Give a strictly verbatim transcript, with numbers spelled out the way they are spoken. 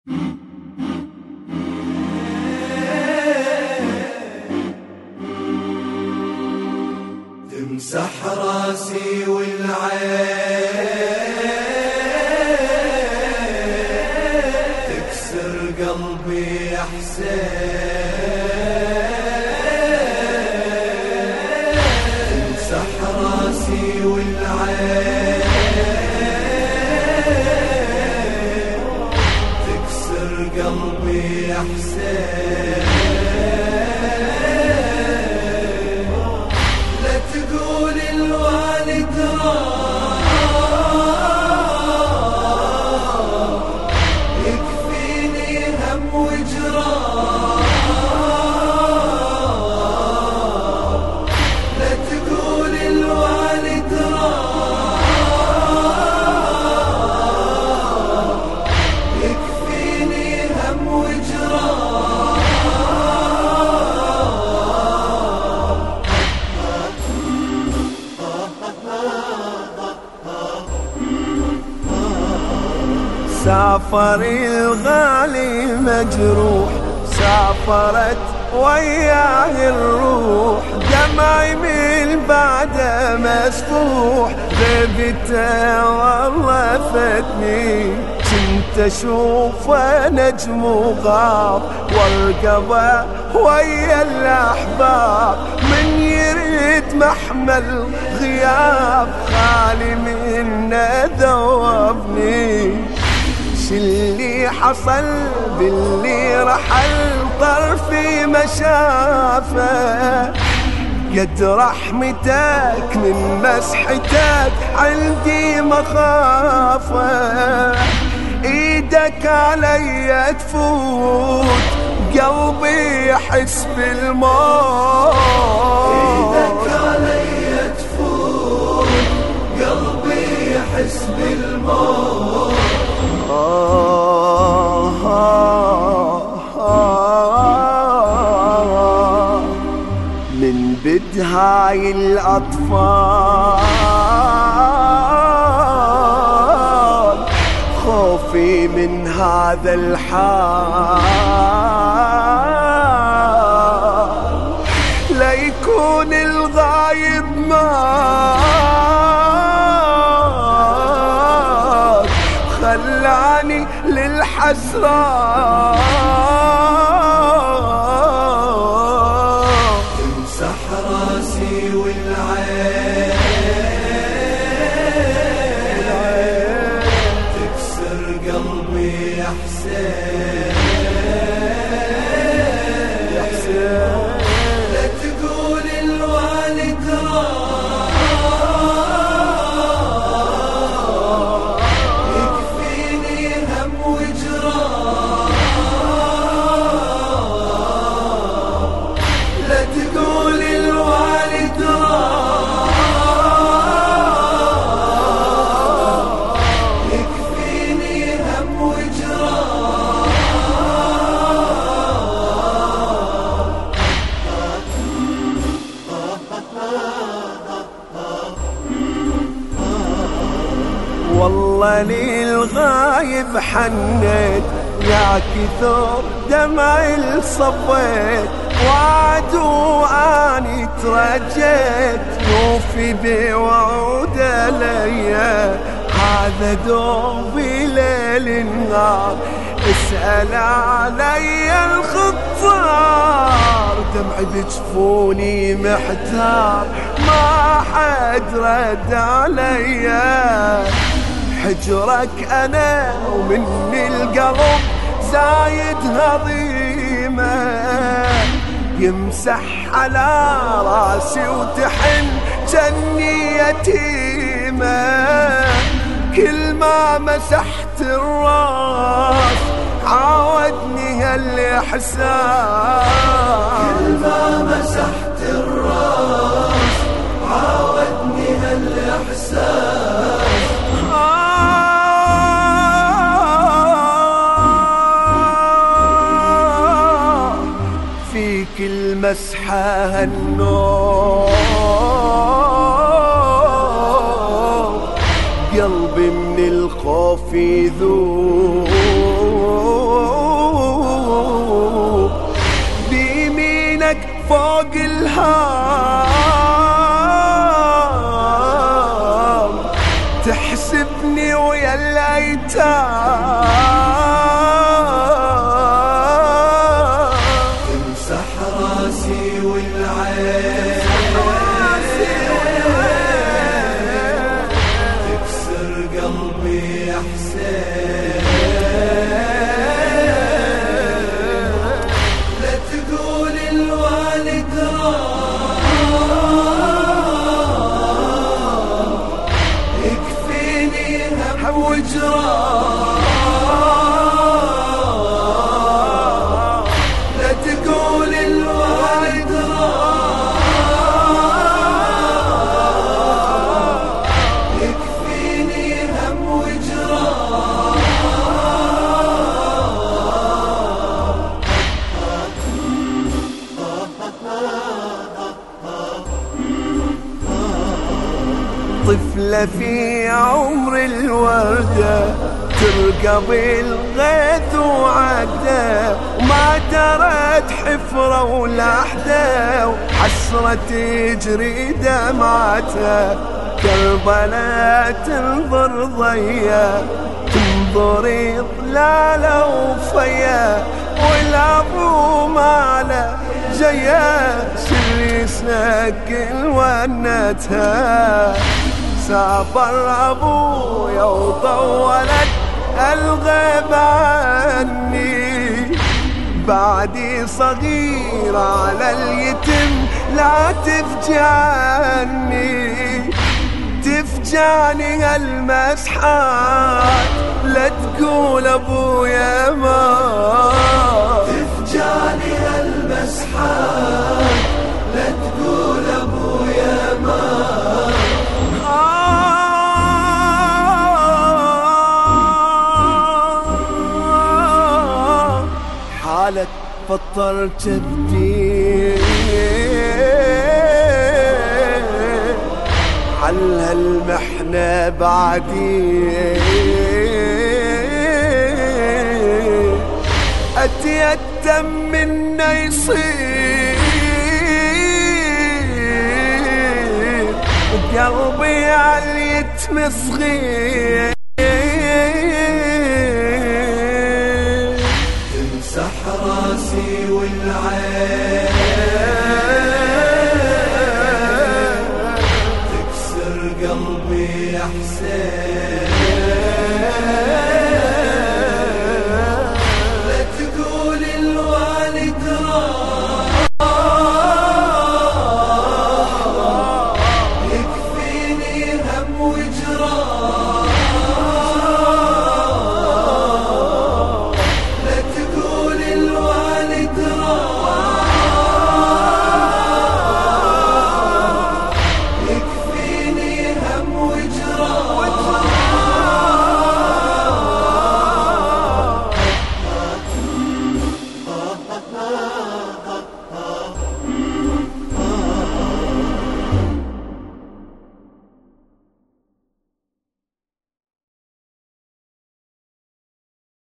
تمسح راسي والعين تكسر قلبي يا حسين، تمسح راسي والعين تكسر قلبي يا حسين. تقول الوالد راح يكفيني هم وجراح، لا تقول الوالد راح يكفيني هم وجراح. سافر الغالي مجروح، سافرت وياه الروح، دمعي من بعده مسفوح، غيبته والله فاتني، كنت اشوفه نجم وغاب، والقبه ويا الاحباب، من يريد محمل غياب، خالي منه ذوبني. اللي حصل باللي رحل طرفي مشافه، قد رحمتك من مسحتك عندي مخافه، ايدك علي تفوت قلبي يحس بالموت، ايدك علي تفوت قلبي يحس بالموت. آه آه آه من بدهاي الأطفال، خوفي من هذا الحال، لا يكون الغايب مات، خلاني للحسرة. تمسح راسي والعين تكسر قلبي يا حسين، يا حسين لا تقول الوالد راح يكفيني هم وجراح، لا تقول الوالد راح يكفيني هم وجراح. والله للغايب حنيت، يا كثر دمعي الصبيت، وعد واني ترجيت، يوفي بوعود ليا، هذا دوبي ليل النهار، اسأل علي الخطار، دمعي بجفوني محتار، ما حد رد عليا، حجرك انا ومني القلب زايد هضيمه، يمسح على راسي وتحن جني يتيمه، كل ما مسحت الراس عاودني هالاحساس، كل ما مسحت الراس عاودني هالاحساس. فيك المسحة هالنور، قلبي من الخوف يذوب، الأيهام تحسبني ويا الأيتام، تمسح راسي والعين، تكسر قلبي يا حسين، لا تقول الوالد راح، يكفيني هم وجراح، لا تقول الوالد راح، يكفيني هم وجراح. طفلة في عمر الوردة ترقب الغيث وعده، وما درت حفرة ولاحدة، وحسرة تجري دمعتها. كربلاء تنظر ضيا، تنظر ضلالة وفيا، والابو ماله جيا سري سكن ونتها. سافر ابويا وطولت الغيب عني، بعدي صغير على اليتم لا تفجعني، تفجعني هالمسحات لا تقول ابويا مات، تفجعني هالمسحات لا تقول ابويا مات. حالك فطر جبتي حل هالمحنة بعدي، أتيتم منا يصير وقلبي عاليتم صغير. تمسح راسي والعين، تكسر قلبي يا حسين، لا تقول الوالد راح، يكفيني هم وجراح.